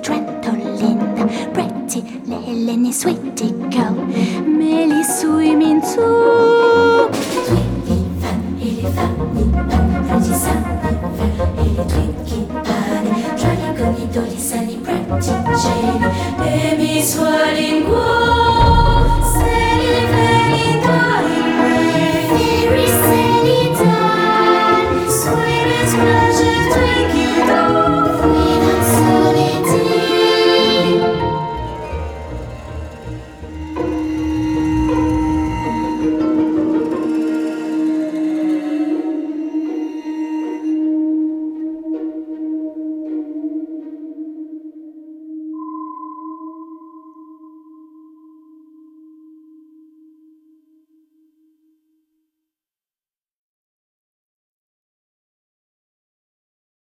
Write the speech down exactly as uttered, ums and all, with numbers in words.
Trentolin, pretty Lenny, sweetie girl, Melly swimming too. Twinkie fan, il est funny, pretty sunny fan, il est Twinkie fan, Johnny Golly Dolly Sally, pretty Jane, Amy Swallowing.